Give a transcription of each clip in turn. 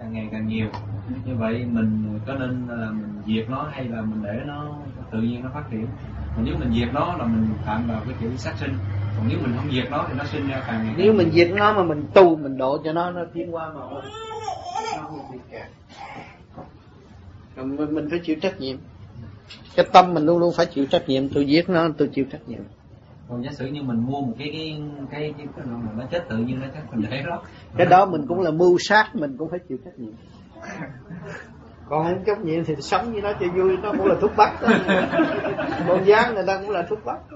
càng ngày càng nhiều. Như vậy mình có nên là mình diệt nó hay là mình để nó tự nhiên nó phát triển? Còn nếu mình diệt nó là mình phạm vào cái chữ sát sinh, còn nếu mình không diệt nó thì nó sinh ra càng ngày càng nếu mình diệt nó mà mình tu mình độ cho nó tiến qua mà nó không bị kẹt. Mình phải chịu trách nhiệm. Cái tâm mình luôn luôn phải chịu trách nhiệm. Tôi giết nó tôi chịu trách nhiệm. Còn giả sử như mình mua một cái nó chết tự nhiên nó chết mình để đó. Cái đó mình cũng là mưu sát, mình cũng phải chịu trách nhiệm. Còn không trách nhiệm thì sống với nó cho vui, nó cũng là thuốc bắc đó. Con gián người ta cũng là thuốc bắc.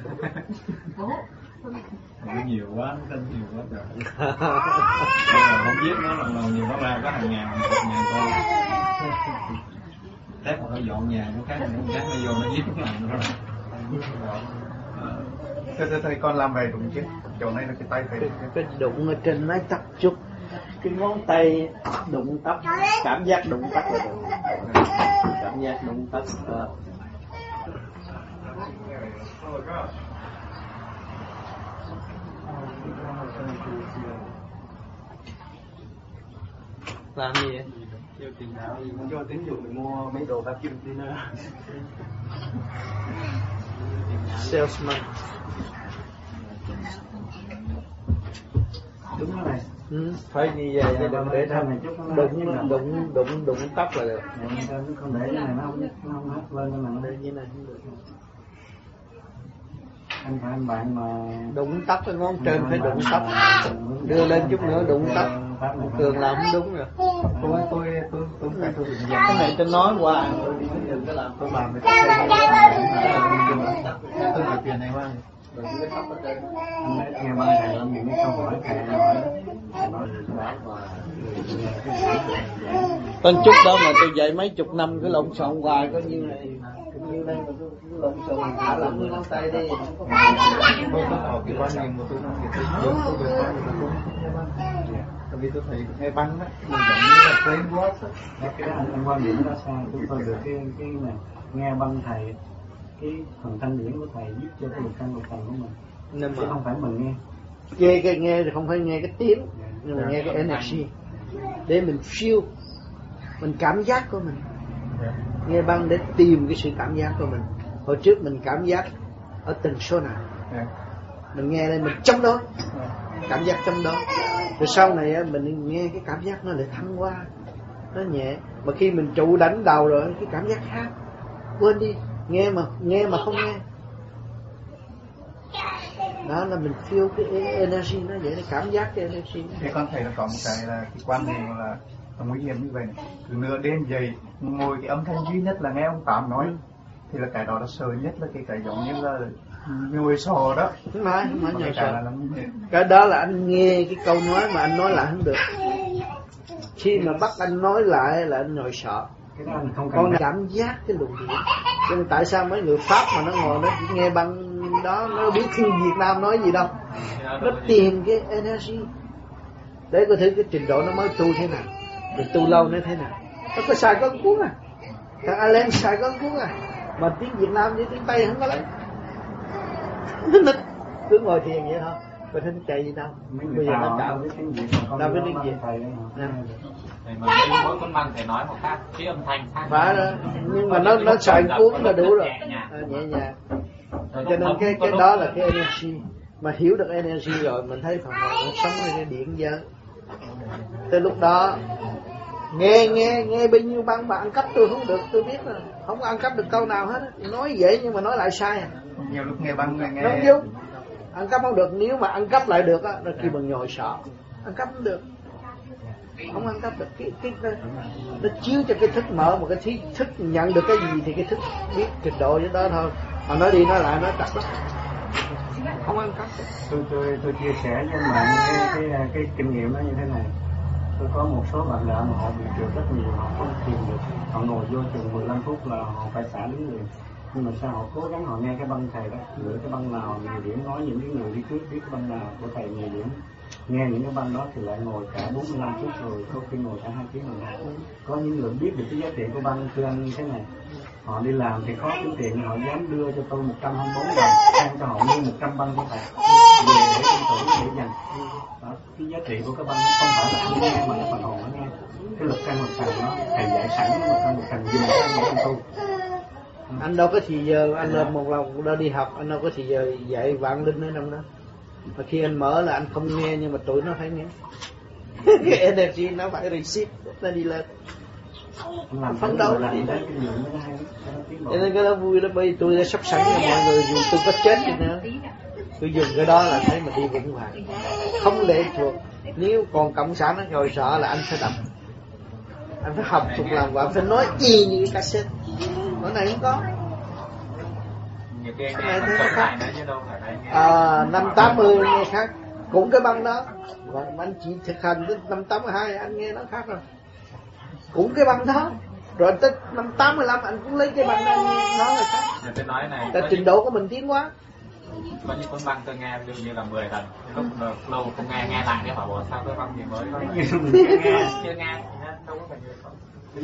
Nhiều quá, nó nhiều quá trời. Không giết nó lần nào nhiều nó ra có hàng ngàn con. Tép mà nó dọn nhà nó khác nó vô nó giết nó rồi. Thầy con làm về đụng chứ, chỗ này là cái tay phải cái đụng ở trên mái tóc chút, cái ngón tay đụng tóc, cảm giác đụng tóc là được. Cảm giác đụng tóc. Làm gì vậy? vô tiền đạo, vô tín dụng mình mua mấy đồ vacuum cleaner. Salesman. Đúng rồi này. Phải như vậy để đừng để thân đụng tóc là được. Không để cái này nó không hất lên cái này. Để như này không được. Anh phải anh bạn mà đụng tóc cái ngón trên phải đụng tóc, đưa lên chút nữa đụng tóc. Thường làm không đúng rồi. Tôi cái này tôi nói qua tôi đừng có làm, tôi làm thì tôi hỏi tiền này qua. Nghe ba thầy làm những cái câu hỏi thầy nói con chút đó mà tôi dạy mấy chục năm cái lộn xộn hoài có như này như đây mà tôi lộn xộn thả lỏng cái ngón tay đi. Tôi học cái quan niệm của tôi không thể tôi được quan niệm của tôi. Vì tôi thấy nghe băng đó, mình giống như là framework đó. Cái anh quan điểm ra sao, tôi được cái này nghe băng thầy, cái phần thanh điển của thầy giúp cho cái lục căn của mình. Nhưng mà chứ không phải mình nghe. Nghe thì không phải nghe cái tiếng, nhưng mà nghe cái energy để mình feel, mình cảm giác của mình. Nghe băng để tìm cái sự cảm giác của mình. Hồi trước mình cảm giác ở tần số nào, mình nghe đây mình chống đối, cảm giác chống đối. Rồi sau này mình nghe cái cảm giác nó lại thăng hoa, nó nhẹ. Mà khi mình trụ đánh đầu rồi cái cảm giác khác, quên đi, nghe mà không nghe. Đó là mình feel cái energy nó vậy, nó cảm giác cái energy. Thì con thấy là có một cái là cái quan niệm là nguy hiểm như vậy này. Từ nửa đêm dậy ngồi cái âm thanh duy nhất là nghe ông Tám nói, thì là cái đó là sợ nhất, là cái giống như là nhồi sò đó. Không phải nhồi sò. Cái đó là anh nghe cái câu nói mà anh nói lại không được. Khi mà bắt anh nói lại là anh nhồi sọ. Con cảm giác cái luồng điển. Cho nên tại sao mấy người Pháp mà nó ngồi nó chỉ nghe băng đó, nó biết thiên Việt Nam nói gì đâu. Nó tìm cái energy để có thử cái trình độ nó mới tu thế nào, rồi tu lâu nó thế nào. Nó có xài con cuốn à, thằng Alan xài con cuốn à, mà tiếng Việt Nam với tiếng Tây không có lấy. Nó cứ ngồi thiền vậy thôi, có thấy nó chạy gì đâu. Bây giờ nó đạo với tiếng Việt, đạo với tiếng Việt. Mà mỗi con băng thầy nói một khác, cái âm thanh khác. Phải đó, nhưng mà nó xài cuốn là đủ rồi. Nhẹ nhàng. Cho nên cái đó là cái energy. Mà hiểu được energy rồi mình thấy phần hồn nó sống với cái điện giới. Tới lúc đó nghe bao nhiêu băng mà ăn cắp tôi không được, tôi biết rồi. Không ăn cắp được câu nào hết. Nói vậy nhưng mà nói lại sai à. Nhiều lúc nghe băng nghe nó không đúng. Ăn cắp không được, nếu mà ăn cắp lại được á, nó kêu bằng nhồi sọ. Ăn cắp không được. Không ăn cắp được cái nó chiếu cho cái thức mở, một cái thức nhận được cái gì thì cái thức biết trình độ với đó thôi. Mà nói đi nói lại nói chặt lắm. Không ăn cắp. Tôi chia sẻ với bạn cái kinh nghiệm nó như thế này. Tôi có một số bạn lạ mà họ bị trượt rất nhiều, họ không tìm được, họ ngồi vô chừng 15 phút là họ phải xả đứng liền. Nhưng mà sao họ cố gắng họ nghe cái băng thầy đó, lựa cái băng nào nhiều điểm, nói những cái người đi trước biết cái băng nào của thầy nhiều điểm, nghe những cái băng đó thì lại ngồi cả 45 phút rồi, có khi ngồi cả 2 tiếng đồng hồ. Có những người biết được cái giá trị của băng thưa anh như thế này, họ đi làm thì khó kiếm tiền, họ dám đưa cho tôi 124 đồng, sang cho họ mua 100 băng của thầy về để tin tưởng để dành. Đó, cái giá trị của cái băng không phải là anh nghe mà cái phần hồn nó nghe, cái lực sang một thằng nó thầy dạy sẵn mà không cần dùng để anh tu. Anh đâu có thì giờ anh làm một lần đó đi học, anh đâu có thì giờ dạy vạn linh ở trong đó. Mà khi anh mở là anh không nghe, nhưng mà tụi nó phải nghe. Cái energy nó phải receive, nó đi lên. Phấn đấu đi lên. Cho nên cái đó vui đó, bởi vì tôi đã sắp sẵn cho mọi người, dù tôi có chết đi nữa, tôi dùng cái đó là thấy mình đi vững vàng, không lệ thuộc. Nếu còn cộng sản nó ngồi sợ là anh phải đập, anh phải học thuộc lòng và anh phải nói y như cái cassette. Cái này không có. Cái này thấy khác. 580 nghe khác, cũng cái băng đó. Và anh chỉ thực hành tới 582 anh nghe nó khác rồi. Cũng cái băng đó. Rồi tới năm 85 anh cũng lấy cái băng đó nó là khác. Tại trình độ của mình tiến quá. Có những cuốn băng tôi nghe dường như là 10 lần. Lúc lâu không nghe lại để hỏi sao cái băng gì mới có. Chưa nghe đâu có phải nhiều không.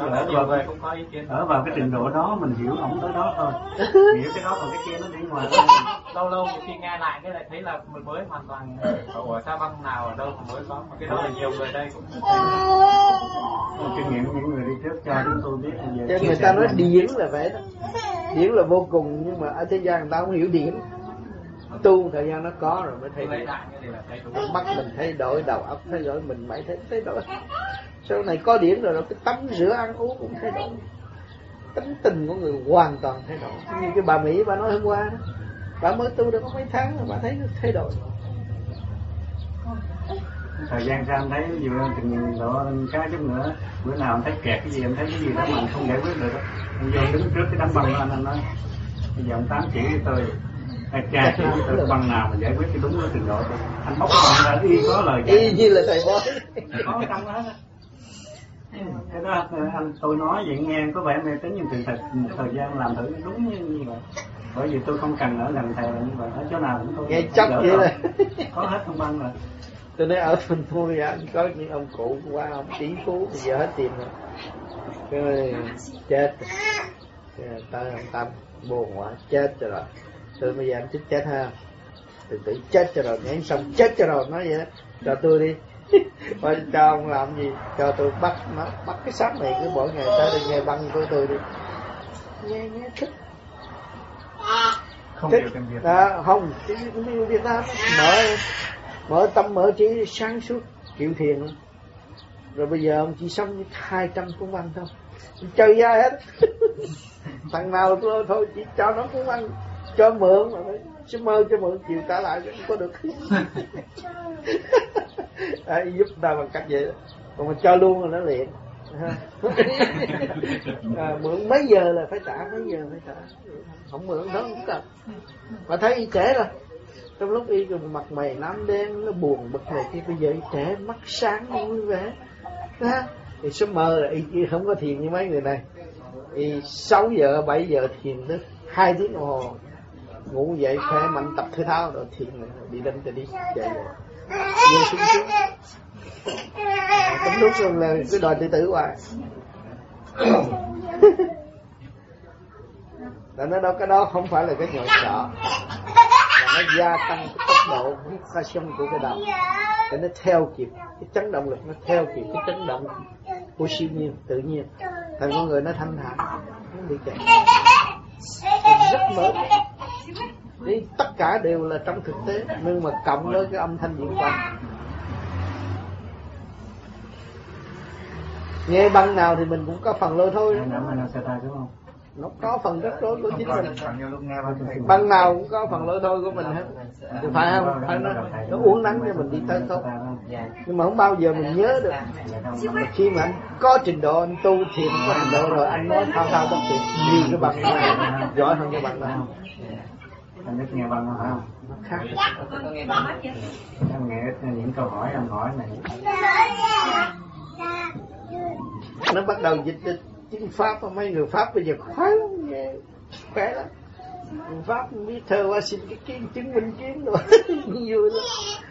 Ở vào cái trình độ đó mình hiểu ổng tới đó thôi. Hiểu cái đó còn cái kia nó đi ngoài. Lâu khi nghe lại cái lại thấy là mình mới hoàn toàn. Ủa sao băng nào ở đâu mà mới có, mà cái đó là nhiều người đây cũng kinh nghiệm những người đi trước cho chúng tôi biết. Cho người ta nói điển là vậy đó. Điển là vô cùng, nhưng mà ở thế gian người ta không hiểu điển. Tu thời gian nó có rồi mới thay đổi. Mắt mình thay đổi, đầu óc thay đổi, mình phải thay đổi. Sau này có điển rồi, cái tắm rửa ăn uống cũng thay đổi. Tính tình của người hoàn toàn thay đổi. Như cái bà Mỹ bà nói hôm qua đó, bà mới tu được có mấy tháng rồi bà thấy nó thay đổi. Thời gian sau em thấy ví dụ chừng độ cá chút nữa, bữa nào em thấy kẹt cái gì, em thấy cái gì đó mà anh không giải quyết được, anh vô đứng trước cái đám băng đó anh nói bây giờ ông Tám chỉ với tôi, cha chỉ với tôi băng nào mà giải quyết cái đúng cái trình độ tôi, anh bóc băng ra y có lời y như là thầy bói có trong đó. Cái đó anh tôi nói vậy nghe có vẻ mê tín, nhưng thực thời gian làm thử đúng như vậy. Bởi vì tôi không cần ở gần thầy là như vậy, ở chỗ nào cũng tôi nghe chắc vậy rồi. Có hết không băng rồi. Tôi nói ở thành phố ra có những ông cụ qua ông tỷ phú bây giờ hết tiền rồi, cái chết tới ông Tâm buồn quá chết cho rồi. Tôi bây giờ anh thích chết ha, tự chết cho rồi, nhảy xong chết cho rồi, nói vậy đó, cho tôi đi. Cho ông làm gì, cho tôi bắt cái xác này cứ mỗi ngày tới đây nghe băng của tôi đi, nghe thích. Không thích. hiểu tiếng Việt À, không, tiếng Việt Nam mở tâm mở trí sáng suốt chịu thiền luôn. Rồi bây giờ ông chỉ sống với 200 cuốn băng thôi, chơi ra hết. Thằng nào thôi chỉ cho nó cuốn băng, cho mượn mà chứ mơ cho mượn chiều trả lại cũng có được. Giúp ta bằng cách vậy đó. Còn mà cho luôn rồi nó liền. Mượn mấy giờ là phải trả, mấy giờ phải trả, không mượn đó không cần. Mà thấy y trễ rồi, trong lúc y còn mặt mày nám đen nó buồn bực này kia, bây giờ y trễ mắt sáng vui vẻ đó. Thì số mơ là y không có thiền như mấy người này. Y 6 giờ 7 giờ thiền tới 2 tiếng đồng hồ, ngủ dậy khỏe mạnh tập thể thao rồi thiền rồi đi lênទៅđi dậy rồi vô xuống xuống. Đúng lúc rồi là cứ đòi tự tử hoài. Tại nó đâu, cái đó không phải là cái nhồi sợ, mà nó gia tăng cái tốc độ hút calcium của cái đầu để nó theo kịp cái chấn động lực, nó theo kịp cái chấn động của siêu nhiên tự nhiên. Thành con người nó thanh thản, nó bị chạy rất mở. Đi tất cả đều là trong thực tế, nhưng mà cộng với cái âm thanh diễn quang. Nghe băng nào thì mình cũng có phần lôi thôi đó. Nó có phần rất rối của chính mình. Băng nào cũng có phần lôi thôi của mình hết. Phải không? Phải nó uốn nắn cho mình đi tới tốt. Nhưng mà không bao giờ mình nhớ được. Mà khi mà anh có trình độ, anh tu thiền có trình độ rồi, anh nói thao thao bất tuyệt như cái băng này, giỏi hơn cái băng này. Anh biết nghe băng không? Nó khác. Em nghe những câu hỏi em hỏi này. Nó bắt đầu dịch tiếng Pháp, mấy người Pháp bây giờ khoái lắm, nghe khỏe lắm. Người Pháp biết thơ qua xin cái kiến chứng minh kiến rồi. Vui lắm.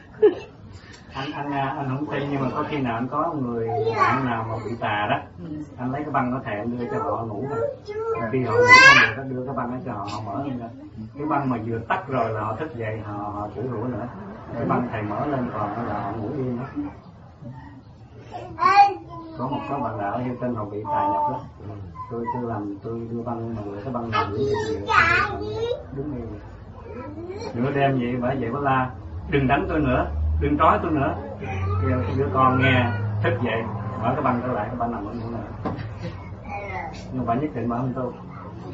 Anh không tin, nhưng mà có khi nào anh có người bạn nào mà bị tà đó, anh lấy cái băng nó thèm đưa cho họ ngủ rồi. Khi họ ngủ không được, nó đưa cái băng đó cho họ mở lên. Cái băng mà vừa tắt rồi là họ thức dậy, họ chửi rủa nữa. Cái băng thầy mở lên còn là họ ngủ yên đó. có một số bạn đạo như tên họ bị tài nhập đó. Tôi đưa băng mà người cái băng nào đứng im. Nửa đêm vậy bởi vậy có la đừng đánh tôi nữa, đừng trói tôi nữa. Giờ đứa con nghe thức dậy mở cái băng trở lại, cái băng nằm ở nữa nữa. Nhưng bạn nhất định mở không tôi.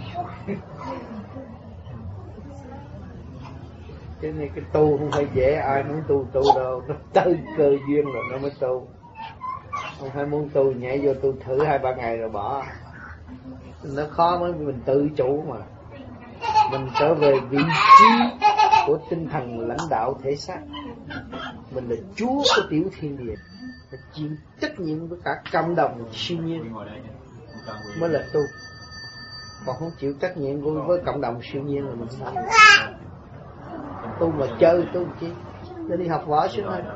Cái này cái tu không phải dễ, ai muốn tu đâu, nó tới cơ duyên rồi nó mới tu. Không phải muốn tu nhảy vô tu thử 2-3 ngày rồi bỏ. Nó khó mới mình tự chủ mà. Mình trở về vị trí của tinh thần lãnh đạo thể xác. Mình là chúa của tiểu thiên địa, phải chịu trách nhiệm với cả cộng đồng siêu nhiên mới là tu. Còn không chịu trách nhiệm với cộng đồng siêu nhiên là mình sao? Tu mà chơi tu chi? Để đi học võ xíu thôi.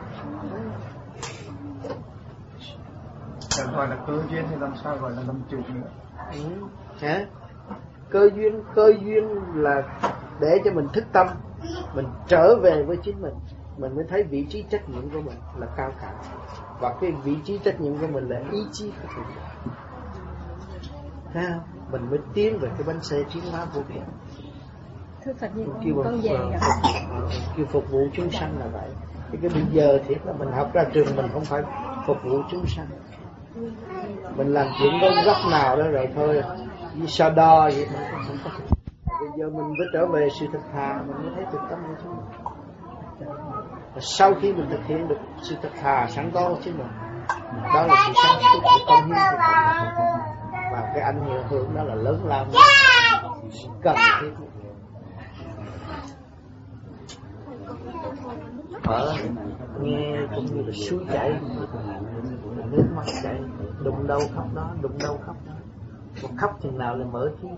Chẳng gọi là cơ duyên thì làm sao gọi là làm chủ nữa? Hả? Cơ duyên là để cho mình thức tâm, mình trở về với chính mình mới thấy vị trí trách nhiệm của mình là cao cả. Và cái vị trí trách nhiệm của mình là ý chí của mình. Thấy không? Mình mới tiến về cái bánh xe tiến hóa vô cùng. Thưa Phật như con về kêu phục vụ chúng sanh là vậy. Cái bây giờ thiệt là mình học ra trường mình không phải phục vụ chúng sanh. Mình làm chuyện có góc nào đó rồi thôi, như so đo vậy mà không có. Bây giờ mình phải trở về sự thật thà, mình mới thấy thực tâm của chúng mình. Và sau khi mình thực hiện được sự thật thà sẵn có của chính mình, đó là sự sáng suốt của công hiến của mình. Và cái ảnh hưởng đó là lớn lao, cần thiết. Ở nghe cũng như là suối chảy, nước mắt chảy, đụng đâu khóc đó, đụng đâu khóc đó. Một khóc chừng nào là mở trí.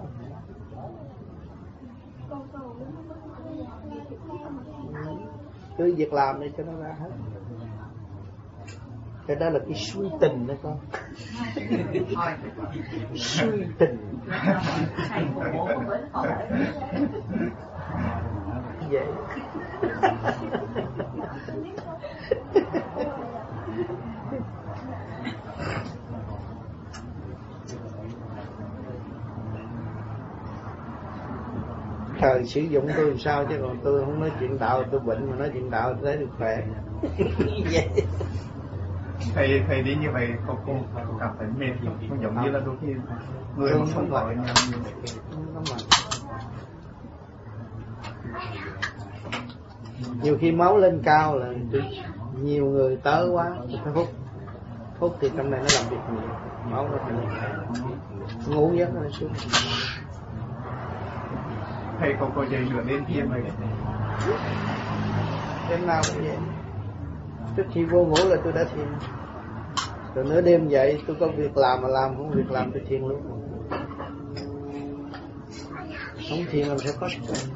Cứ việc làm đi cho nó ra hết. Cái đó là cái suy tình đó con. Suy tình. Vậy. Thời sử dụng tôi làm sao chứ còn tôi không nói chuyện đạo tôi bệnh, mà nói chuyện đạo tôi thấy được khỏe. Vậy. Thầy đi như vậy cô cảm thấy mệt, không giống như là đôi khi người không gọi nhau như vậy. Nhiều khi máu lên cao là nhiều người tới quá, phải hút thì trong này nó làm việc nhiều, máu nó thành ngủ giấc nó xuống. Thầy có dậy nửa đêm kia vậy? Đêm nào cũng vậy. Trước khi vô ngủ là tôi đã thiền. Rồi nửa đêm dậy tôi có việc làm mà làm, không việc làm tôi thiền luôn. Không thiền làm sao có sức.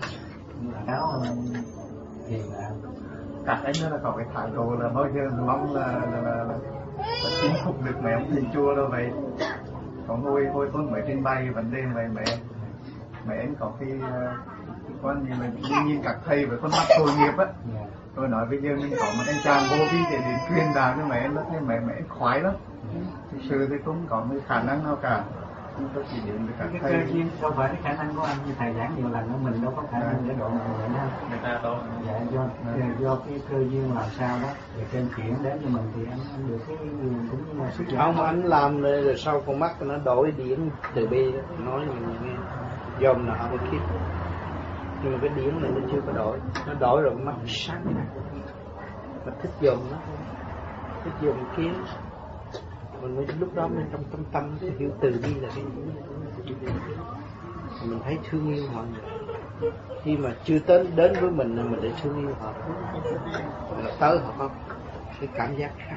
Cả anh nữa là có cái thái độ là bao giờ mong là chinh phục được mẹ ông thầy chùa đâu vậy. Còn hồi con mới trình bày vấn đề vậy mẹ anh có khi con nhìn các thầy với con mắt tội nghiệp á. Tôi nói bây giờ mình có một anh chàng vô vi để đến truyền đạt cho mẹ anh, nó thấy mẹ anh khoái lắm. Thực sự thì cũng có cái khả năng nào cả. Chúng tôi chỉ đến với các thầy. Cái cơ duyên đâu phải cái khả năng của anh, như thầy giảng nhiều lần mình đâu có khả năng để độ người ha. người ta đâu. Dạ do cái cơ duyên làm sao đó, rồi trên chuyển đến cho mình thì anh được cái nguồn cũng như là sức không, anh làm rồi sau con mắt nó đổi điển từ bi đó, nói như nghe dòm nọ một kiếp, nhưng mà cái điển này nó chưa có đổi, nó đổi rồi mắt sáng này, mà thích dòm nó, thích dòm kiến, mình mới lúc đó mình trong tâm hiểu từ bi là cái gì, mình thấy thương yêu mọi người. Khi mà chưa đến với mình để thương yêu họ, là tới họ không cái cảm giác khác,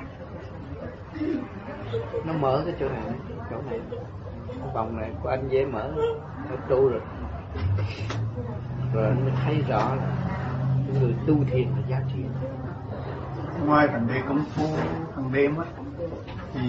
nó mở cái chỗ này, cái vòng này của anh dễ mở, nó tu rồi anh mới thấy rõ là người tu thiền là giá trị. Ngoài vấn đề công phu hàng đêm á, thì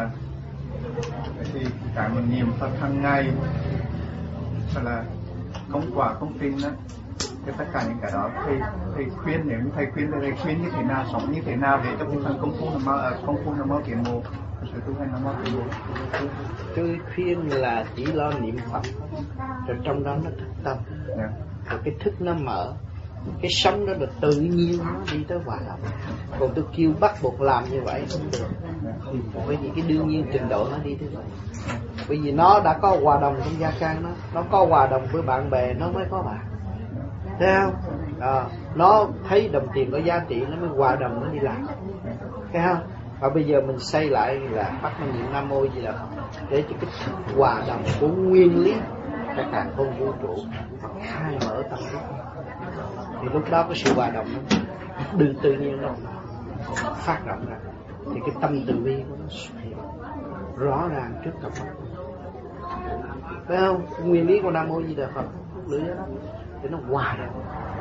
cái mình niệm Phật hàng ngày hoặc là công quả công trình đó, cái tất cả những cái đó thầy khuyên, nếu thầy khuyên thì thầy khuyên như thế nào, sống như thế nào để cho cái phần công phu nó mau tiến bộ, sự tu hành Nam Mô Tây Bồ. Tôi khuyên là chỉ lo niệm Phật, rồi trong đó nó thức tâm, rồi cái thức nó mở, cái sống đó là tự nhiên nó đi tới hòa đồng. Còn tôi kêu bắt buộc làm như vậy không được, bởi vì cái đương nhiên trình độ nó đi tới vậy. Bởi vì nó đã có hòa đồng trong gia can nó có hòa đồng với bạn bè nó mới có bạn, thấy không? Nó thấy đồng tiền có giá trị nó mới hòa đồng nó đi làm, thấy không? Và bây giờ mình xây lại là bắt nó niệm Nam Mô gì là để cho cái hòa đồng của nguyên lý cả cả không vũ trụ khai mở tâm thức, thì lúc đó cái sự hòa đồng nó đừng tự nhiên nó phát rộng ra, thì cái tâm từ bi của nó xuất hiện rõ ràng trước cặp mắt, thấy không? Nguyên lý của Nam Mô Di Đà Phật lưỡi đó thì nó hòa đồng,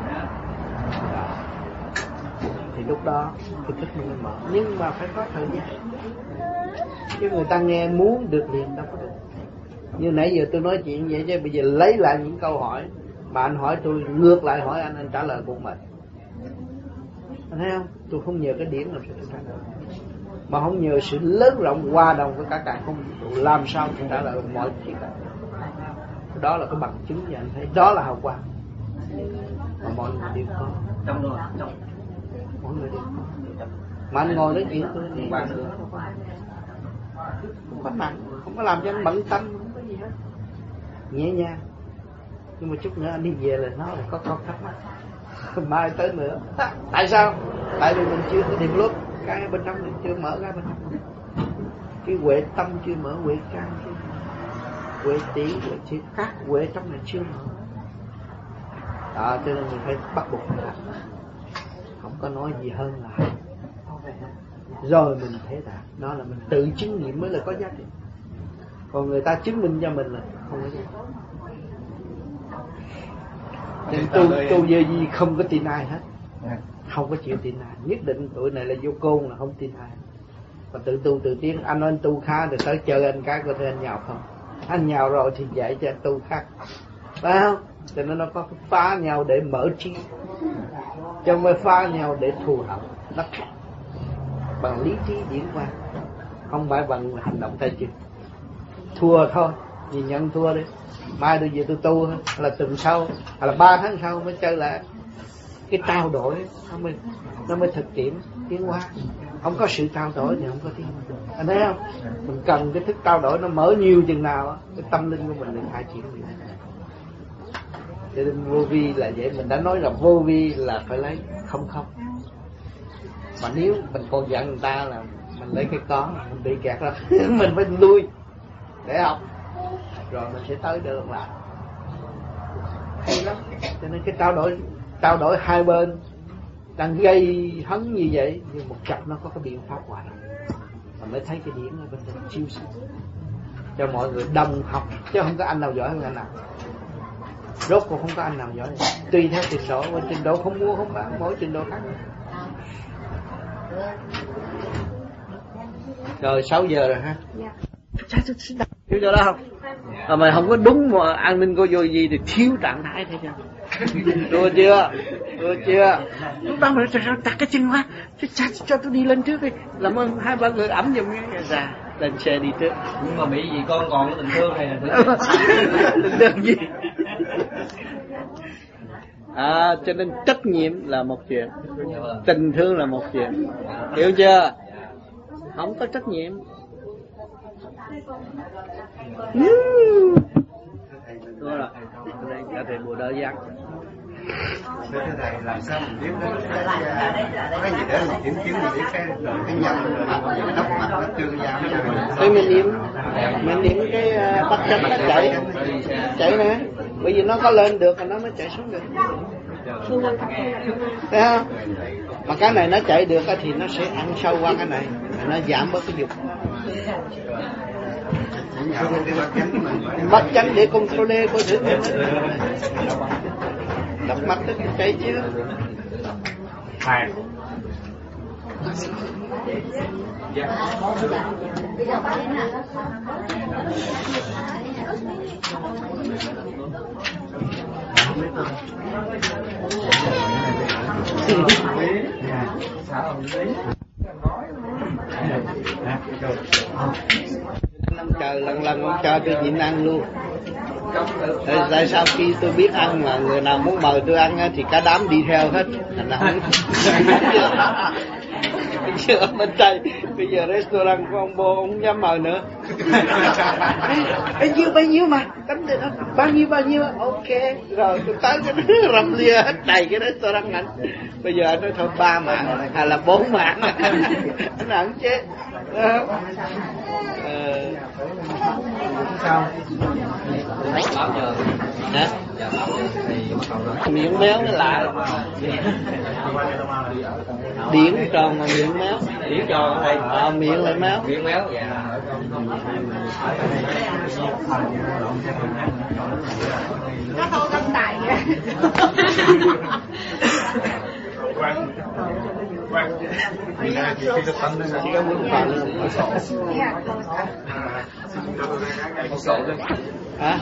thì lúc đó cái thức nó mới mở. Nhưng mà phải có thời gian, chứ người ta nghe muốn được liền đâu có được. Như nãy giờ tôi nói chuyện vậy chứ bây giờ lấy lại những câu hỏi mà anh hỏi tôi, ngược lại hỏi anh trả lời cũng mệt. Anh thấy không? Tôi không nhờ cái điển làm sao tôi trả lời, mà không nhờ sự lớn rộng hòa đồng với cả không vũ trụ, làm sao tôi trả lời mọi chuyện cả. Đó là cái bằng chứng cho anh thấy, đó là hào quang mà mọi người đều có trong đó, mọi người đều có. Mà anh ngồi nói chuyện tôi nghe không có nặng, không có làm cho anh bận tâm, không có gì hết, nhẹ nhàng. Nhưng mà chút nữa anh đi về là nó là có con thắc mắc mai tới nữa. Tại sao? Tại vì mình chưa có điềm lốt cái bên trong, mình chưa mở cái bên trong, cái huệ tâm chưa mở, huệ can chưa mở, huệ tỷ, huệ trí, các huệ trong này chưa mở. Cho nên mình phải bắt buộc phải làm, không có nói gì hơn là rồi mình thấy rằng đó là mình tự chứng nghiệm mới là có giá trị, còn người ta chứng minh cho mình là không có giá trị. Nên tu về gì không có tin ai hết, không có chịu tin ai, nhất định tuổi này là vô côn là không tin ai. Và tự tu tự tiến. Anh nói anh tu khá rồi tới chơi anh cái có thể anh nhào không, anh nhào rồi thì dạy cho anh tu khác, phải không? Cho nên nó có phá nhau để mở trí, chứ không phải phá nhau để thù hận. Nó khác bằng lý trí diễn qua, không phải bằng hành động tay chân. Thua thôi, nhìn nhận thua đi, mai tôi về tôi tu hay là tuần sau hay là 3 tháng sau mới chơi lại. Cái trao đổi nó mới thực tiễn tiến hóa. Không có sự trao đổi thì không có tiến hóa. Anh thấy không? Mình cần cái thức trao đổi nó mở nhiều chừng nào, cái tâm linh của mình được khai triển nhiều. Cho nên vô vi là vậy. Mình đã nói là vô vi là phải lấy không. Mà nếu mình còn giận người ta là mình lấy cái có, mình bị kẹt rồi mình phải lui để học, rồi mình sẽ tới được lại. Hay lắm. Cho nên cái trao đổi hai bên đang gây hấn như vậy, nhưng một chập nó có cái biện pháp hòa đồng, mình mới thấy cái điển ở bên trong chiêu sinh cho mọi người đồng học, chứ không có anh nào giỏi hơn anh nào. Rốt cuộc không có anh nào giỏi, tùy theo trình độ, và trình độ không mua không bán, mỗi trình độ khác. Rồi 6 giờ rồi ha. Thiếu chỗ đó không? Mà không có đúng mà an ninh cô vô gì thì thiếu trạng thái thấy chưa? Được chưa? Lúc đó mà sao tắt cái chân quá, cho tôi đi lên trước đi. Làm ơn 2-3 người ẩm giùm nghe ra, lên xe đi trước. Nhưng mà bị gì con còn có tình thương hay là tình thương gì? Cho nên trách nhiệm là một chuyện, tình thương là một chuyện, hiểu chưa? Không có trách nhiệm. Đúng rồi, đây cả thầy Bồ Đỡ Giác. Thưa thầy, làm sao mình biết đó cái gì đó là kiểm chứng mình biết cái nhân đốc mặt nó trương ra. Thì mình niệm cái bắt chân nó chạy nè, bởi vì nó có lên được thì nó mới chạy xuống được. Thấy không? Mà cái này nó chạy được thì nó sẽ ăn sâu qua cái này, nó giảm bớt cái dục. Bắt chánh để control coi thử. Đập mắt tức chạy chứ. Hai. Ông chờ lần ông cho tôi nhịn ăn luôn. Tại sao khi tôi biết ăn mà người nào muốn mời tôi ăn thì cả đám đi theo hết. Thành ra không bây giờ ở bên Tây, bây giờ restaurant của ông Bô không dám mời nữa. Bao nhiêu mà tính được đó, bao nhiêu ok rồi tôi tới cái rầm lia hết đầy cái restaurant anh. Bây giờ anh nói thôi 3 mạng hay là 4 mạng anh ăn chết. Sao? Hả? Miệng méo nó lạ lắm. Điển tròn mà miệng méo. Điển tròn ở đây. Miệng lại méo. Miệng méo dạ. Nó không cân tài vậy. Chỉ có muốn vào luôn. Hả?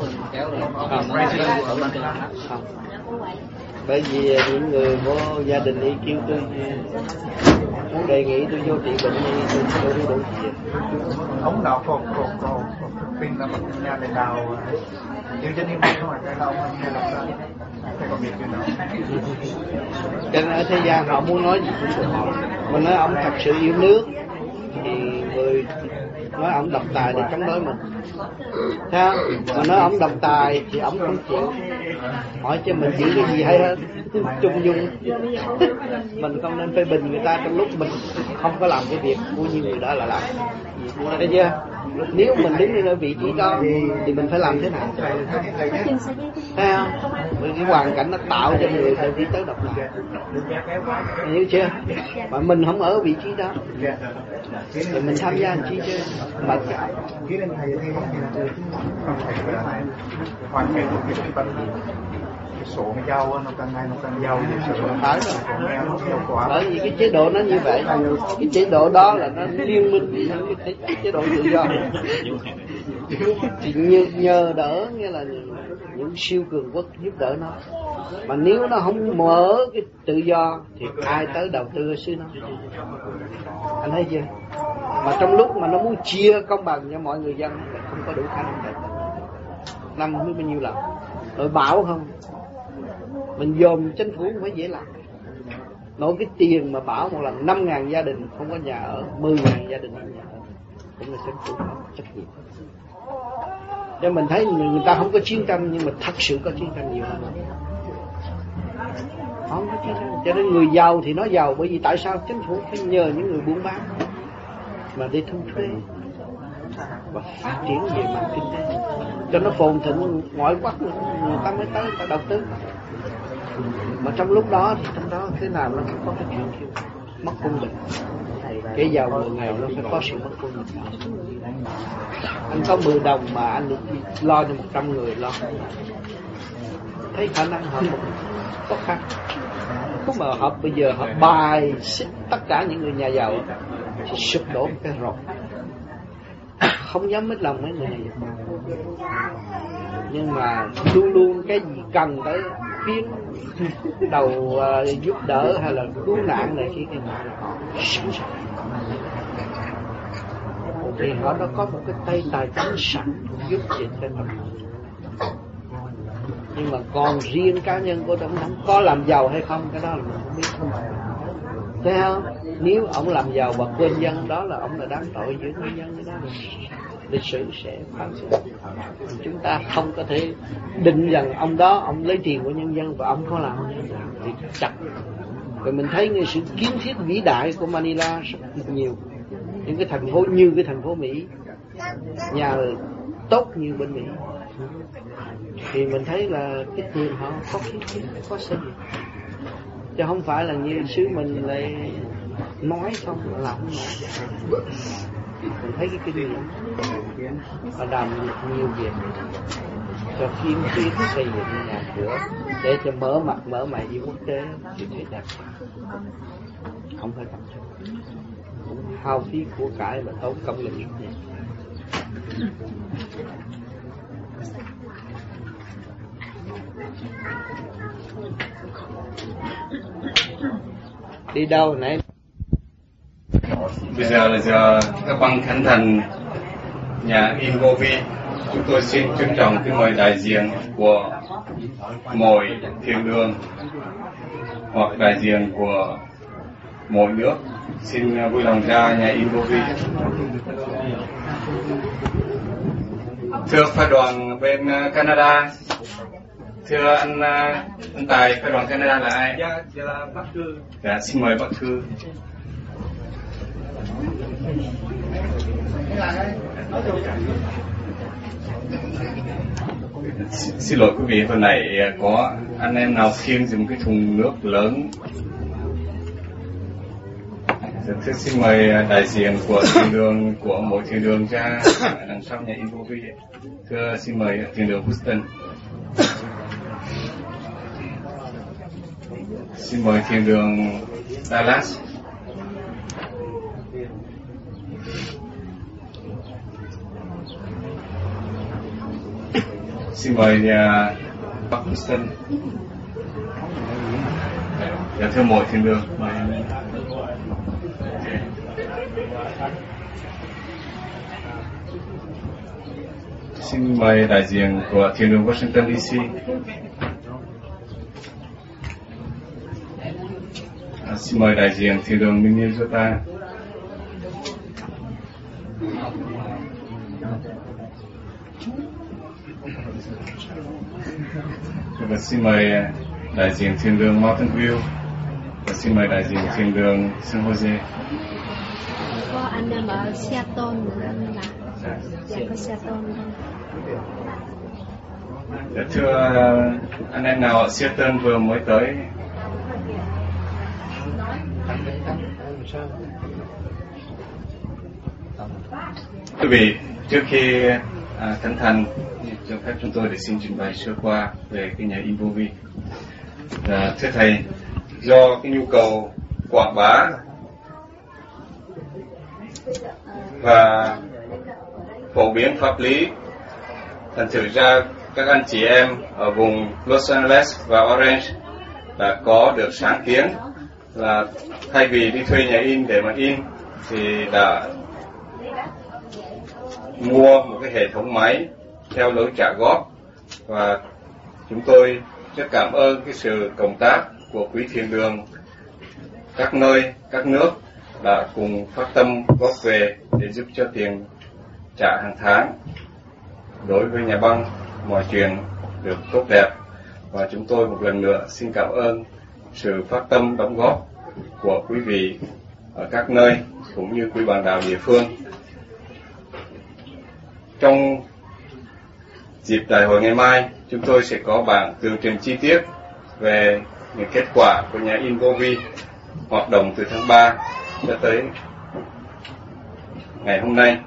Không. Bởi vì những người có gia đình đi kêu tôi muốn đề nghị tôi vô trị bệnh đi, tôi đủ chuyện. Ông nào có pin là một nhà để đào chứ chân im không phải cái đâu nghe được ra cái còn biết chuyện nào. Cho nên ở thế gian họ muốn nói gì cũng được. Mình nói ông thật sự yêu nước thì người nói ông độc tài để chống đối mình. Thấy không? Mà nói ông độc tài thì ông không chịu. Hỏi cho mình giữ cái gì hay hơn, chung dung. Mình không nên phê bình người ta trong lúc mình không có làm cái việc của những người đó là làm. Thấy chưa? Nếu mình đứng ở vị trí đó thì mình phải làm thế nào? Thấy không? Bởi cái hoàn cảnh nó tạo cho người ta đi tới độc tài. Hiểu chưa? Mà mình không ở vị trí đó thì mình tham gia làm chi chứ? Mệt cả. Hoàn cảnh của cái bệnh cái số cái dâu nó càng ngày nó càng giàu thì sự phải rồi. Bởi vì cái chế độ nó như vậy, cái chế độ đó là nó liên minh với những cái chế độ tự do. Thì nhờ đỡ nghĩa là những siêu cường quốc giúp đỡ nó. Mà nếu nó không mở cái tự do thì ai tới đầu tư ở xứ nó? Anh thấy chưa? Mà trong lúc mà nó muốn chia công bằng cho mọi người dân thì không có đủ khả năng để năm không biết bao nhiêu lần. Rồi bảo không? Mình dồn chính phủ không phải dễ làm. Nổi cái tiền mà bảo một lần 5.000 gia đình không có nhà ở, 10.000 gia đình không có nhà ở, cũng là chính phủ có trách nhiệm. Cho mình thấy người ta không có chiến tranh nhưng mà thật sự có chiến tranh nhiều hơn. Không có chiến tranh. Cho nên người giàu thì nó giàu bởi vì tại sao chính phủ phải nhờ những người buôn bán mà đi thu thuế và phát triển về mặt kinh tế cho nó phồn thịnh. Ngoại quốc người ta mới tới người ta đầu tư. Mà trong lúc đó thì trong đó thế nào nó cũng có cái chuyện kia mất công bình. Cái giàu người nghèo nó phải có sự mất công bình. Anh có 10 đồng mà anh được lo cho 100 người lo. Thấy khả năng họ cũng khó khăn. Không mà họ bây giờ họ bài xích tất cả những người nhà giàu thì sụp đổ một cái rột. Không dám mít lòng mấy người này. Nhưng mà luôn luôn cái gì cần tới phiến đầu giúp đỡ hay là cứu nạn này kia cái họ sẵn sàng. Thì họ đã có một cái tay tài chính sẵn giúp chuyện cho mình. Nhưng mà còn riêng cá nhân của ông có làm giàu hay không, cái đó là mình không biết. Thấy không? Nếu ông làm giàu và quên dân, đó là ông là đáng tội giữa người dân. Cái đó lịch sử sẽ phán xét. Chúng ta không có thể định rằng ông đó ông lấy tiền của nhân dân và ông có làm thì chặt. Rồi mình thấy cái sự kiến thiết vĩ đại của Manila rất nhiều. Những cái thành phố như cái thành phố Mỹ, nhà tốt như bên Mỹ, thì mình thấy là cái tiền họ có kiến thiết, có xây dựng, chứ không phải là như xứ mình lại nói không làm không làm. Mình thấy cái kinh nghiệm họ làm nhiều việc cho kiến thiết xây dựng nhà cửa để cho mở mặt mở mày với quốc tế thì thấy đạt không phải tầm trung, cũng hao phí của cải và tốn công lực rất nhiều. Đi đâu nãy Bây giờ là giờ các băng khánh thành nhà in Vô Vi. Chúng tôi xin trân trọng kính mời đại diện của mỗi thiền đường hoặc đại diện của mỗi nước xin vui lòng ra nhà in Vô Vi. Thưa phái đoàn bên Canada, thưa anh Tài, phái đoàn Canada là ai? Dạ là Bắc Thư. Dạ, xin mời Bắc Thư. Xin lỗi quý vị, hồi nãy có anh em nào khiêng dùng cái thùng nước lớn. Thưa, xin mời đại diện của thiền đường, của mỗi thiền đường ra đằng sau nhà in Vô Vi. Thưa, xin mời thiền đường Houston. Xin mời thiền đường Dallas. Xin mời Bắc Houston. Dạ, thưa mỗi thiền đường, mời em. Xin mời đại diện của thiền đường Washington DC. Xin mời đại diện thiền đường Minnesota. Và xin mời đại diện thiền đường Mountain View. Và xin mời đại diện thiền đường San Jose. Có anh em ở Seattle nữa anh là. Dạ, có Seattle nữa. Dạ, thưa anh em nào ở Seattle vừa mới tới? Quý vị, trước khi khánh thành, cho phép chúng tôi để xin trình bày sơ qua về cái nhà in Vô Vi. Thưa thầy, do cái nhu cầu quảng bá và phổ biến pháp lý, thành thử ra các anh chị em ở vùng Los Angeles và Orange đã có được sáng kiến là thay vì đi thuê nhà in để mà in thì đã mua một cái hệ thống máy theo lối trả góp, và chúng tôi rất cảm ơn cái sự cộng tác của quý thiền đường các nơi, các nước đã cùng phát tâm góp về để giúp cho tiền trả hàng tháng. Đối với nhà băng, mọi chuyện được tốt đẹp, và chúng tôi một lần nữa xin cảm ơn sự phát tâm đóng góp của quý vị ở các nơi cũng như quý bạn đạo địa phương. Trong dịp đại hội ngày mai, chúng tôi sẽ có bảng tường trình chi tiết về những kết quả của nhà in Vô Vi hoạt động từ tháng 3 cho tới ngày hôm nay.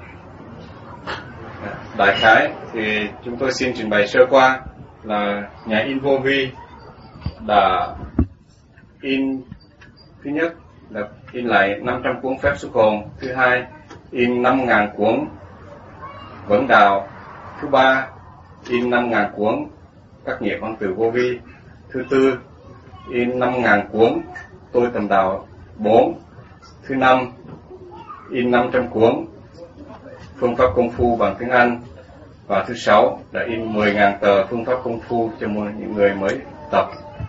Đại khái thì chúng tôi xin trình bày sơ qua là nhà in Vô Vi đã in, thứ nhất là in lại 500 cuốn phép xuất hồn, thứ hai in 5.000 cuốn vấn đạo, thứ ba in 5.000 cuốn các nghĩa văn từ Vô Vi, thứ tư in 5.000 cuốn tôi tầm đạo 4, thứ năm in 500 cuốn phương pháp công phu bằng tiếng Anh, và thứ sáu là in 10.000 tờ phương pháp công phu cho những người mới tập.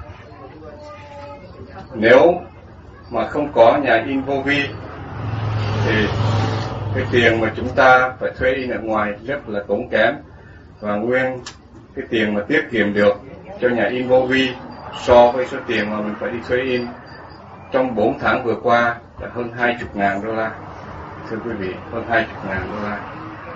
Nếu mà không có nhà in Vô Vi thì cái tiền mà chúng ta phải thuê in ở ngoài rất là tốn kém, và nguyên cái tiền mà tiết kiệm được cho nhà in Vô Vi so với số tiền mà mình phải đi thuê in trong 4 tháng vừa qua là hơn 20.000 đô la. Thưa quý vị, hơn 20.000 đô la.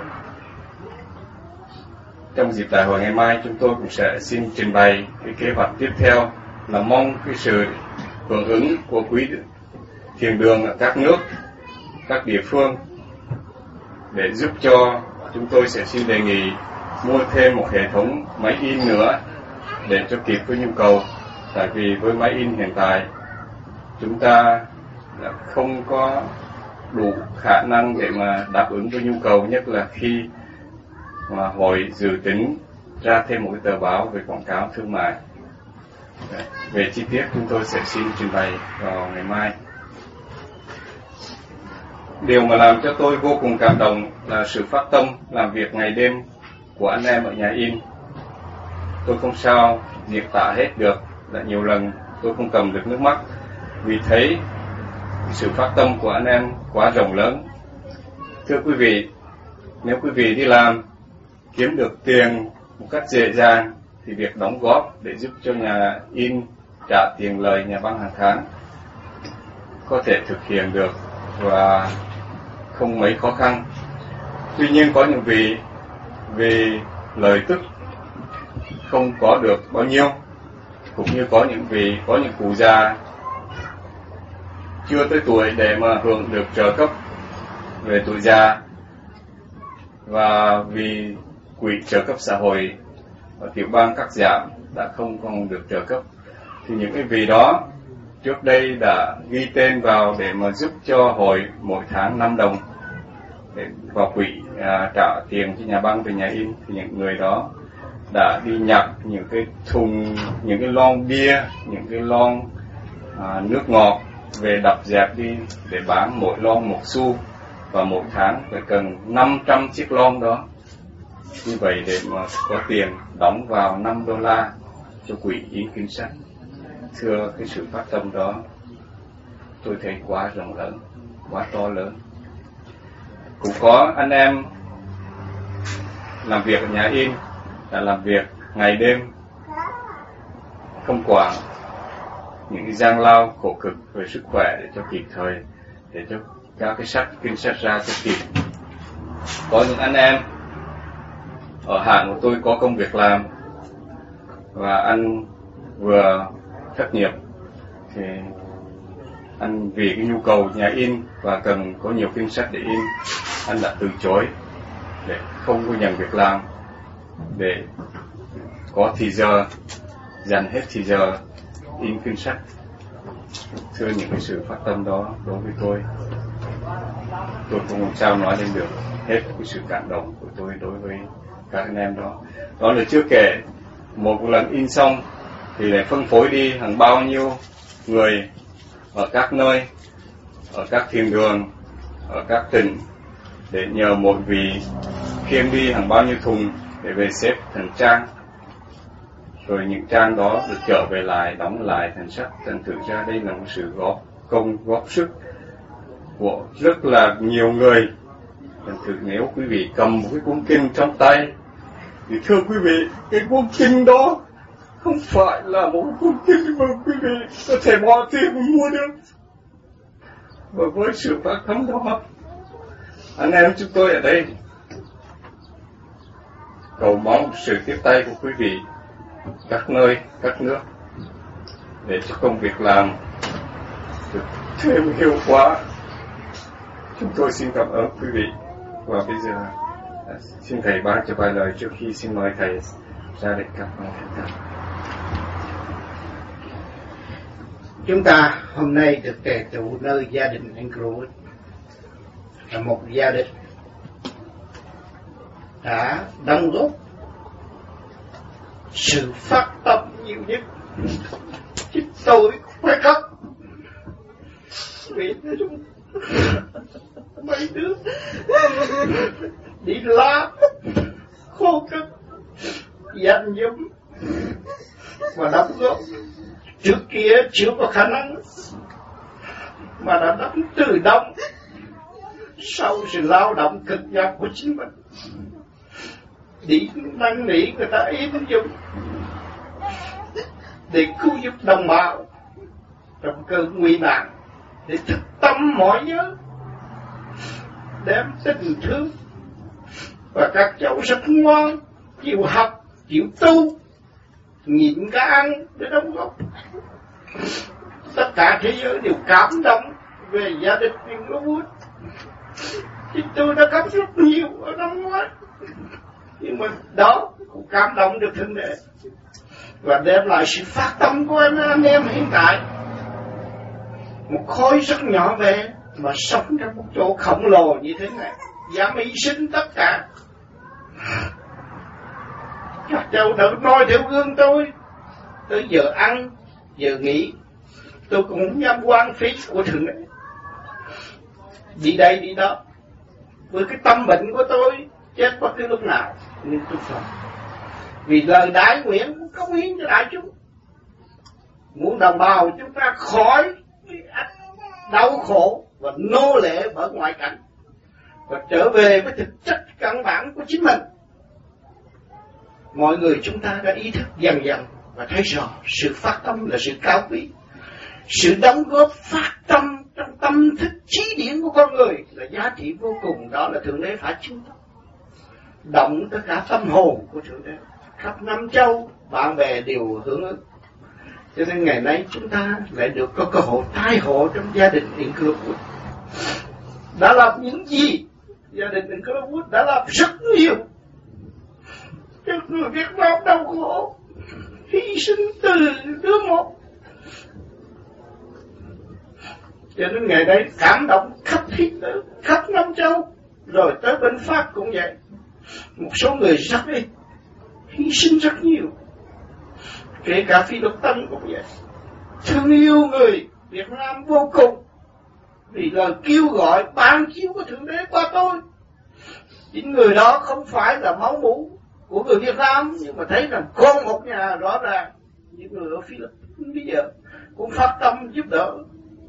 Trong dịp đại hội ngày mai, chúng tôi cũng sẽ xin trình bày cái kế hoạch tiếp theo là mong cái sự hưởng ứng của quý thiền đường ở các nước, các địa phương, để giúp cho chúng tôi sẽ xin đề nghị mua thêm một hệ thống máy in nữa để cho kịp với nhu cầu. Tại vì với máy in hiện tại chúng ta là không có đủ khả năng để mà đáp ứng với nhu cầu, nhất là khi mà hội dự tính ra thêm một cái tờ báo về quảng cáo thương mại. Về chi tiết chúng tôi sẽ xin trình bày vào ngày mai. Điều mà làm cho tôi vô cùng cảm động là sự phát tâm làm việc ngày đêm của anh em ở nhà in. Tôi không sao diễn tả hết được, đã nhiều lần tôi không cầm được nước mắt vì thấy sự phát tâm của anh em quá rộng lớn. Thưa quý vị, nếu quý vị đi làm kiếm được tiền một cách dễ dàng thì việc đóng góp để giúp cho nhà in trả tiền lời nhà băng hàng tháng có thể thực hiện được và không mấy khó khăn. Tuy nhiên có những vị vì lời tức không có được bao nhiêu, cũng như có những vị, có những cụ già chưa tới tuổi để mà hưởng được trợ cấp về tuổi già, và vì quỹ trợ cấp xã hội ở tiểu bang cắt giảm đã không còn được trợ cấp, thì những cái vị đó trước đây đã ghi tên vào để mà giúp cho hội mỗi tháng 5 đồng để vào quỹ trả tiền cho nhà băng về nhà in, thì những người đó đã đi nhặt những cái thùng, những cái lon bia, những cái lon nước ngọt về đập dẹp đi để bán mỗi lon 1 xu, và mỗi tháng phải cần 500 chiếc lon đó. Như vậy để mà có tiền đóng vào $5 cho quỹ in kinh sách. Thưa, cái sự phát tâm đó tôi thấy quá rộng lớn, quá to lớn. Cũng có anh em làm việc ở nhà in đã làm việc ngày đêm không quản những cái gian lao khổ cực về sức khỏe để cho kịp thời, để cho các cái sách kinh sách ra cho kịp. Có những anh em ở hãng của tôi có công việc làm và anh vừa thất nghiệp, thì anh vì cái nhu cầu nhà in và cần có nhiều kinh sách để in, anh đã từ chối để không có nhận việc làm, để có thì giờ dành hết thì giờ in kinh sách. Thưa, những cái sự phát tâm đó đối với tôi không làm sao nói lên được hết cái sự cảm động của tôi đối với các anh em đó. Đó là chưa kể một lần in xong thì lại phân phối đi hàng bao nhiêu người ở các nơi, ở các thiên đường, ở các tỉnh, để nhờ một vị khiêng đi hàng bao nhiêu thùng để về xếp thành trang, rồi những trang đó được trở về lại, đóng lại thành sách. Thành thử ra đây là một sự góp công góp sức của rất là nhiều người. Thành thử nếu quý vị cầm một cái cuốn kinh trong tay thì thưa quý vị, cái cuốn kinh đó không phải là một cuốn kinh mà quý vị có thể bỏ tiền mua được. Và với sự phát tâm đó, anh em chúng tôi ở đây cầu mong sự tiếp tay của quý vị các nơi, các nước, để cho công việc làm được thêm hiệu quả. Chúng tôi xin cảm ơn quý vị, và bây giờ xin thầy ban cho vài lời trước khi xin mời thầy ra để cảm ơn thầy. Chúng ta hôm nay được tề tụ nơi gia đình anh Cửu, là một gia đình đã đóng góp sự phát tâm nhiều nhất. Chứ tôi cũng phải khóc vì chúng mấy đứa đi lá khô cực dành dụm và đóng góp. Trước kia chưa có khả năng mà đã đóng từ đông sau sự lao động cực nhọc của chính mình, đi năn nỉ người ta ý dụng để cứu giúp đồng bào trong cơn nguy nạn, để thực tâm mọi nhớ, đem tình thương, và các cháu rất ngoan, chịu học, chịu tu, nhịn cả ăn để đóng góp. Tất cả thế giới đều cảm động về gia đình Viên Lũ. Thì tôi đã cảm rất nhiều ở năm ngoái, nhưng mà đó cũng cảm động được thân đệ và đem lại sự phát tâm của anh em hiện tại. Một khối rất nhỏ bé mà sống trong một chỗ khổng lồ như thế này, dám hy sinh tất cả. Các cháu đỡ nói theo gương tôi, tới giờ ăn, giờ nghỉ, tôi cũng không dám quan phí của Thượng Đế. đi đây đi đó. Với cái tâm bệnh của tôi chết bất cứ lúc nào, nhưng tôi không. Vì lời đại nguyện cống hiến cho đại chúng, muốn đồng bào chúng ta khỏi đau khổ và nô lệ bởi ngoại cảnh và trở về với thực chất căn bản của chính mình. Mọi người chúng ta đã ý thức dần dần và thấy rõ sự phát tâm là sự cao quý. Sự đóng góp phát tâm trong tâm thức trí điển của con người là giá trị vô cùng. Đó là Thượng Đế phải chứng tâm, động tất cả tâm hồn của Thượng Đế. Khắp năm châu bạn bè đều hưởng ứng. Cho nên ngày nay chúng ta lại được có cơ hội tái hộ trong gia đình Includewood. Đã làm những gì gia đình Includewood đã làm rất nhiều cho người Việt Nam đau khổ, hy sinh từ đứa một. Cho nên ngày nay cảm động khắp thế giới, khắp năm châu, rồi tới bên Pháp cũng vậy. Một số người rất ít, hy sinh rất nhiều. Kể cả Phi Đốc Tân cũng vậy. Thương yêu người Việt Nam vô cùng. Vì lời kêu gọi ban chiếu của Thượng Đế qua tôi. Chính người đó không phải là máu mủ của người Việt Nam, nhưng mà thấy rằng con một nhà rõ ràng. Những người ở Philippines bây giờ cũng phát tâm giúp đỡ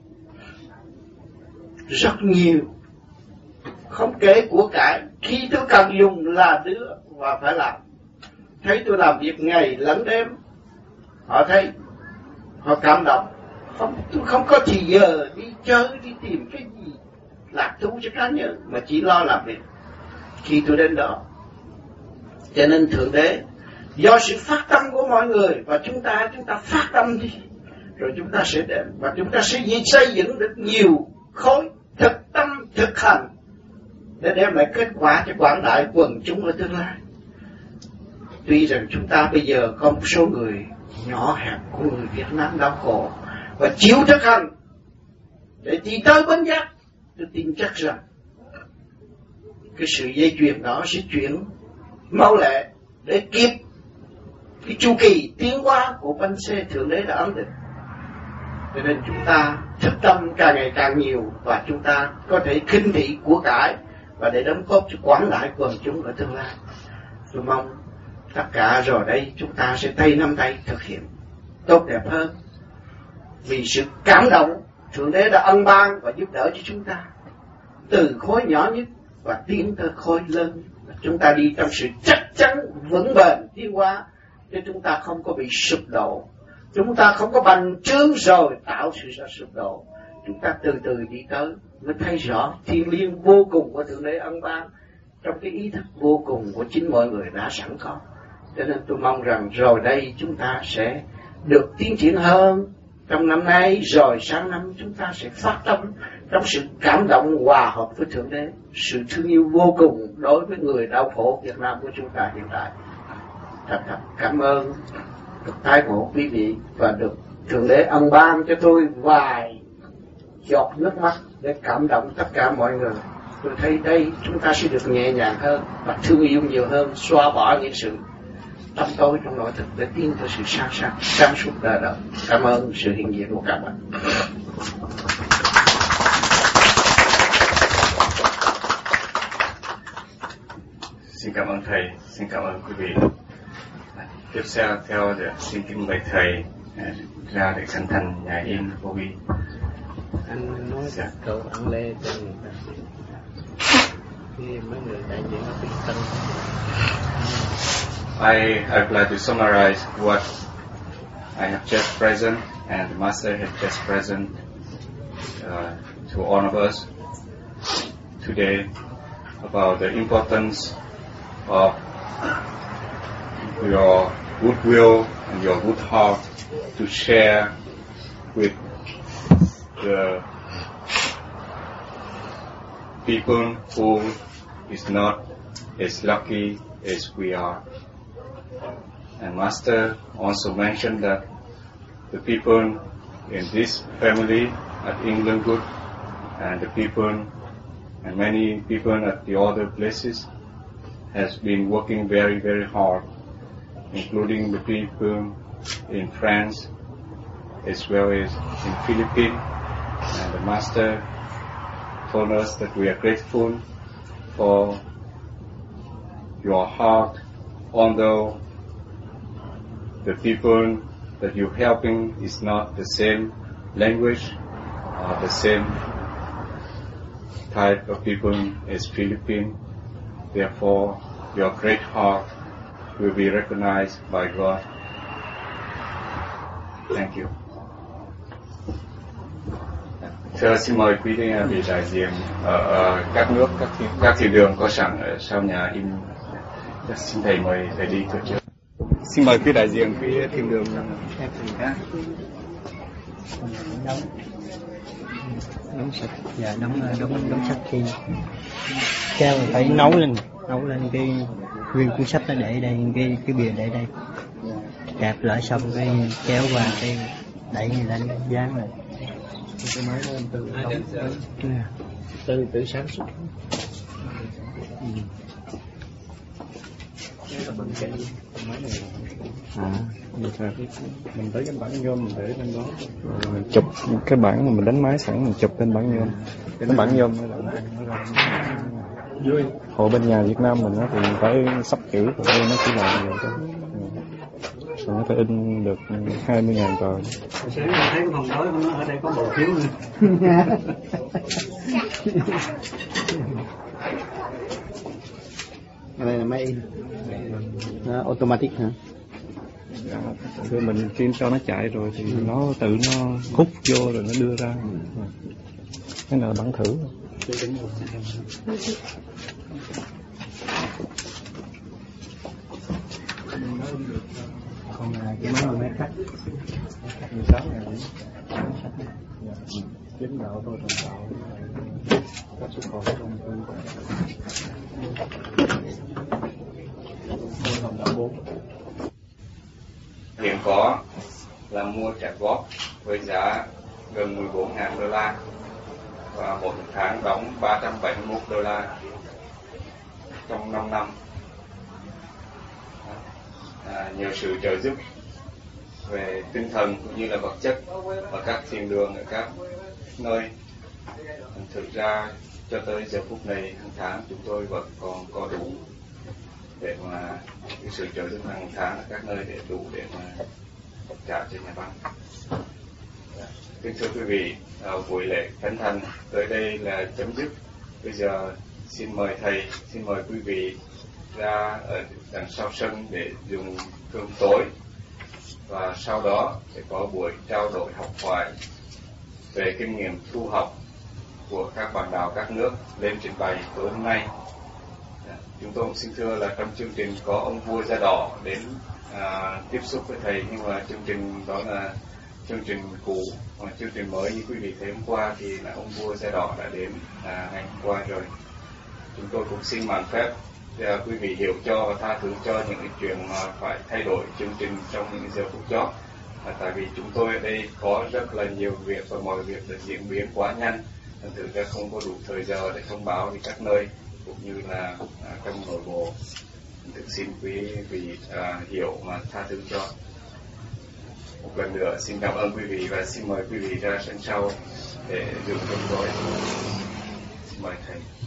rất nhiều, không kể của cải. Khi tôi cần dùng là đưa và phải làm. Thấy tôi làm việc ngày lẫn đêm, họ thấy, họ cảm động. Tôi không có thì giờ đi chơi, đi tìm cái gì lạc thú cho cá nhân, mà chỉ lo làm việc khi tôi đến đó. Cho nên Thượng Đế do sự phát tâm của mọi người và chúng ta phát tâm đi, rồi chúng ta sẽ đến và chúng ta sẽ xây dựng được nhiều khối thực tâm thực hành để đem lại kết quả cho quảng đại quần chúng ở tương lai. Tuy rằng chúng ta bây giờ có một số người nhỏ hẹp của người Việt Nam đau khổ và chịu thực hành để đi tới bến giác, tôi tin chắc rằng cái sự dây chuyền đó sẽ chuyển mau lẹ để kịp cái chu kỳ tiến hóa của bánh xe Thượng Đế đã ấn định. Cho nên chúng ta thức tâm càng ngày càng nhiều và chúng ta có thể khinh thị của cải và để đóng góp cho quảng đại quần chúng ở tương lai. Tôi mong tất cả rồi đây chúng ta sẽ tay nắm tay thực hiện tốt đẹp hơn. Vì sự cảm động Thượng Đế đã ân ban và giúp đỡ cho chúng ta từ khối nhỏ nhất và tiến tới khối lớn. Chúng ta đi trong sự chắc chắn vững bền tiến hóa, chứ chúng ta không có bị sụp đổ. Chúng ta không có bành trướng rồi tạo sự sụp đổ. Chúng ta từ từ đi tới mới thấy rõ thiên liêng vô cùng của Thượng Đế ân ban trong cái ý thức vô cùng của chính mọi người đã sẵn có. Cho nên tôi mong rằng rồi đây chúng ta sẽ được tiến triển hơn trong năm nay, rồi sang năm chúng ta sẽ phát tâm trong sự cảm động hòa hợp với Thượng Đế, sự thương yêu vô cùng đối với người đau khổ Việt Nam của chúng ta hiện tại. Thật cảm ơn được tái ngộ quý vị và được Thượng Đế ân ban cho tôi vài giọt nước mắt để cảm động tất cả mọi người. Tôi thấy đây chúng ta sẽ được nhẹ nhàng hơn và thương yêu nhiều hơn, xóa bỏ những sự tâm tối trong nội thực để tiến tới sự sáng suốt đời đời. Cảm ơn sự hiện diện của các bạn. Xin cảm ơn thầy, xin cảm ơn quý vị. Tiếp theo xin kính mời thầy ra để khánh thành nhà in vô vi. Anh nói câu ăn lê cho người ta khi mấy người đại diện ở Việt Tân. I'd like to summarize what I have just present and the Master has just present to all of us today about the importance of your goodwill and your good heart to share with the people who is not as lucky as we are. And Master also mentioned that the people in this family at Includewood and the people and many people at the other places has been working very, very hard, including the people in France as well as in Philippines. And the Master told us that we are grateful for your heart, although the people that you're helping is not the same language or the same type of people as Philippines. Therefore, your great heart will be recognized by God. Thank you. Thưa xin mời quý vị đại diện ở các nước, các thiền đường có sẵn ở sau nhà in. Xin thầy mời thầy đi thưa trước. Xin mời quý đại diện quý thiền đường em thầy khác. Đóng sách, dạ đóng sách khi kéo phải nấu lên cái nguyên cuốn sách nó để đây, cái bìa để đây, kẹp lại xong cái kéo qua cái đẩy lên dán lại. Cái máy nó tự sản xuất. Mình tới cái bản nhôm mình để lên đó, rồi chụp cái bản mà mình đánh máy sẵn, mình chụp lên bản nhôm. Cái bản nhôm dưới hộ bên nhà Việt Nam mình đó thì phải sắp chữ, rồi đây nó chỉ làm vậy thôi. Rồi nó phải in được 20.000 tờ. Sáng mình thấy cái phòng tối của nó ở đây có bộ phiếu nữa. Đây là máy in, nó automatic hả? Rồi mình chuyên cho nó chạy rồi thì nó tự nó hút vô rồi nó đưa ra. Cái này là bản thử. Còn cái máy máy cắt 16.000 chính đạo thôi, thành tạo các xuất khẩu trong tư. Hiện có là mua chatbot với giá gần 14.000 đô la và một tháng đóng 371 đô la trong 5 năm. Nhờ sự trợ giúp về tinh thần cũng như là vật chất và các thiền đường ở các nơi, thực ra cho tới giờ phút này hàng tháng chúng tôi vẫn còn có đủ để mà cái sự trợ giúp hàng tháng ở các nơi để đủ để mà trả cho nhà băng. Kính thưa quý vị, buổi lễ khánh thành tới đây là chấm dứt. Bây giờ xin mời thầy, xin mời quý vị ra ở đằng sau sân để dùng cơm tối, và sau đó sẽ có buổi trao đổi học hỏi về kinh nghiệm tu học của các bạn đạo các nước lên trình bày tối hôm nay. Chúng tôi xin thưa là trong chương trình có ông vua da đỏ đến tiếp xúc với thầy, nhưng mà chương trình đó là chương trình cũ, và chương trình mới như quý vị thấy hôm qua thì là ông vua da đỏ đã đến ngày hôm qua rồi. Chúng tôi cũng xin mạn phép quý vị hiểu cho và tha thứ cho những cái chuyện mà phải thay đổi chương trình trong những giờ phút chót, tại vì chúng tôi ở đây có rất là nhiều việc và mọi việc được diễn biến quá nhanh, thành thử ra không có đủ thời giờ để thông báo đi các nơi cũng như là trong nội bộ. Thực xin quý vị hiểu mà tha thứ cho. Một lần nữa xin cảm ơn quý vị và xin mời quý vị ra sân sau để dùng cơm tối. Xin mời thầy.